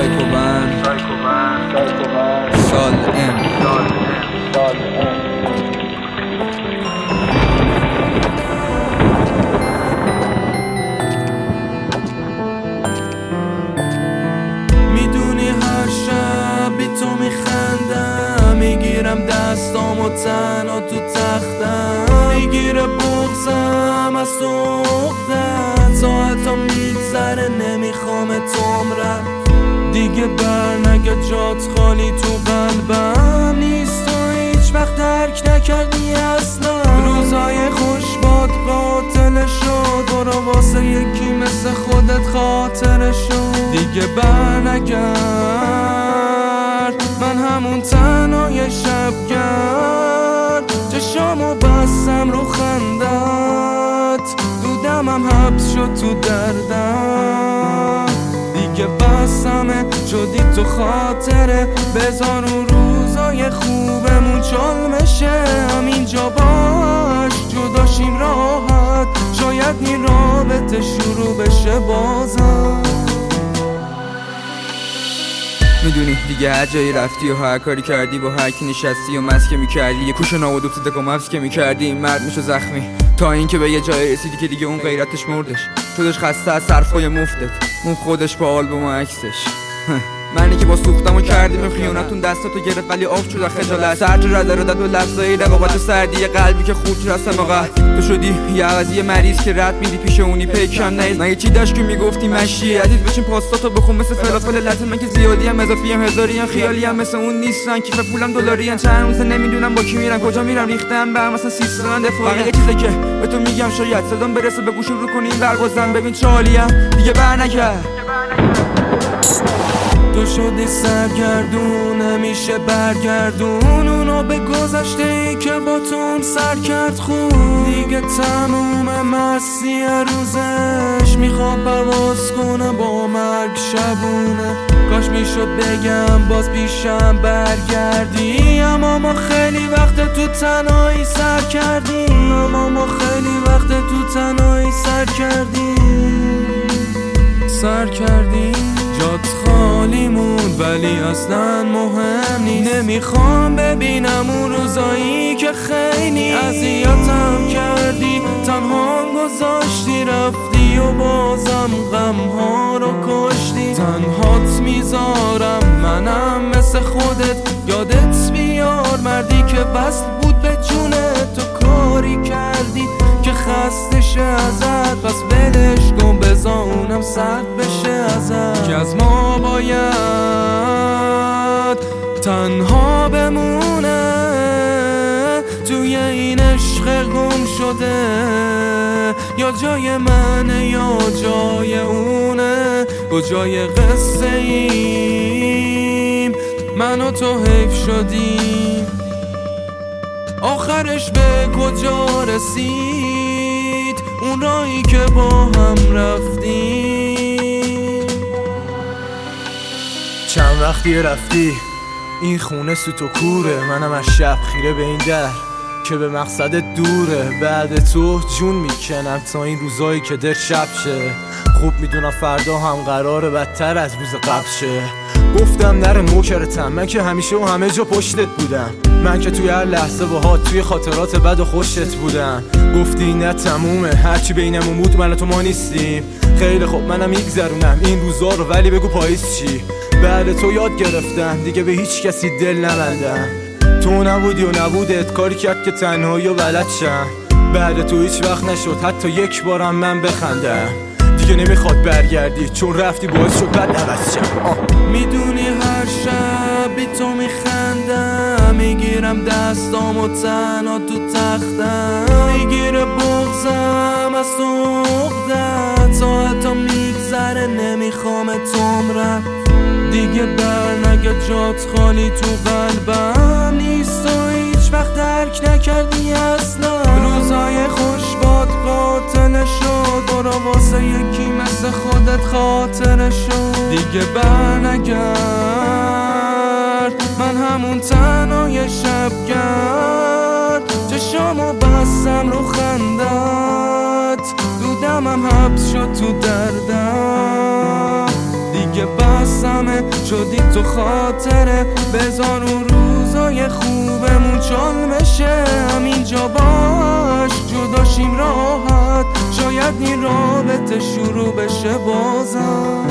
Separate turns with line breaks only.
سایکوبند سال ام
میدونی هر شب بی تو میخندم، میگیرم دستامو تنها تو تختم، میگیره بغزم از تو اقدت، ساعتا میگذره نمیخوام تو عمرم دیگه برنگه، جات خالی تو قلبم نیست و هیچ وقت درک نکردی اصلا. روزای خوش باد قاتل شد، برو واسه یکی مثل خودت خاطر شد دیگه برنگرد. من همون تنهای شبگرد، چشامو بستم رو خندت، دودمم حبس شد تو دردم دیگه بسمه شدی تو خاطره. بذار اون روزای خوبمون چالمشه، همینجا باش جداشیم راحت، شاید این رابطه شروع بشه بازم.
میدونی دیگه هر جایی رفتی و هر کاری کردی، با هر کی نشستی و مسکه میکردی، یه کوش نابود افتاده که مفس که میکردی، این مرد میشه زخمی تا اینکه به یه جایی رسیدی که دیگه اون غیرتش مردش، شدش خسته از صرفای مفتت، اون خودش با آلبوم و عکسش. منی که با سوختمو کردیم خیانتون دستاتو گرفت ولی آف شد خجالت، سرج و رده ردت و لفظای رقابت و سردی قلبی که خورد شد از سماقت. تو شدی یه عوضی مریض که رد میدی پیش اونی پیکم نیست، مگه چی داشت که میگفتی مشی عزیز بشین پاستاتو بخون مثل فلافل لطن، من که زیادی هم اضافی هم هزاری هم خیالی هم مثل اون نیستن، کیف پولم دلاری هم چند روزه نمیدونم با کی میرم کجا میرم، ریختم به هم مثلا سیستان دفاعی. یه چیزی که به تو میگم شاید صدام برسه به گوش رو کنی این برگزن، ببین چالیم دیگه برنکرد.
تو شدی سرگردون، همیشه برگردون اونو به گذشته ای که با تو سر کرد خون، دیگه تموم مستی روزش میخوام پرواز کنم با مرگ شبونه. کاش میشد بگم باز پیشم برگردی، اما ما خیلی وقت تو تنهایی سر کردیم، اما ما خیلی وقت تو تنهایی سر کردیم. جات خالی موند ولی اصلا مهم نیست، نمیخوام ببینم اون روزایی که خیلی اذیتم کردی، تنها گذاشتی رفتی و بازم غمها رو کشتی. تنهات میذارم منم مثل خودت، یادت بیار مردی که وصل بود به جونه تو، کاری کردی که خسته شه ازت، پس ولش کن بذار اونم سرد بشه ازت، که از ما باید تنها بمونه توی این عشق گم شده، یا جای منه یا جای اونه، کجای قصه ایم من و تو حیف شدیم، آخرش به کجا رسید اون راهی که با هم رفتیم.
چند وقتی رفتی این خونه سوت و کوره، منم از شب خیره به این در که به مقصدت دوره، بعد تو جون میکنم تا این روزایی که در شب شه، خوب میدونم فردا هم قراره بدتر از روز قبل شه. گفتم نره نوکرتم، من که همیشه و همه جا پشتت بودم، من که توی هر لحظه باهات توی خاطرات بد و خوشت بودم. گفتی نه تمومه هرچی بینمون بود من و تو ما نیستیم، خیلی خوب منم میگذرونم این روزا رو، ولی بگو پاییز چی؟ بعد تو یاد گرفتم دیگه به هیچ کسی دل نبندم، تو نبودی و نبودت کاری کرد که تنهایی و بلد شم، بعد تو هیچ وقت نشد حتی یک بارم من بخندم، دیگه نمیخواد برگردی چون رفتی باعث شد بد عوض شم.
میدونی هر شب بی تو میخندم، میگیرم دستامو تنها تو تختم، میگیره بغزم از تو اقدت، ساعتا میگذره نمیخوام تو عمرم دیگه برنگه، جات خالی تو قلبم نیست و هیچ وقت درک نکردی اصلا. روزای خوش باد قاتل شد، برو واسه یکی مثل خودت خاطر شد دیگه برنگرد. من همون تنهای شبگرد، چشامو بستم رو خندت، دودمم حبس شد تو دردم دیگه بس حواسمه شدی تو خاطره بذار اون روزای خوبمون چال بشه همینجا باش جداشیم راحت شاید این رابطه شروع بشه بازم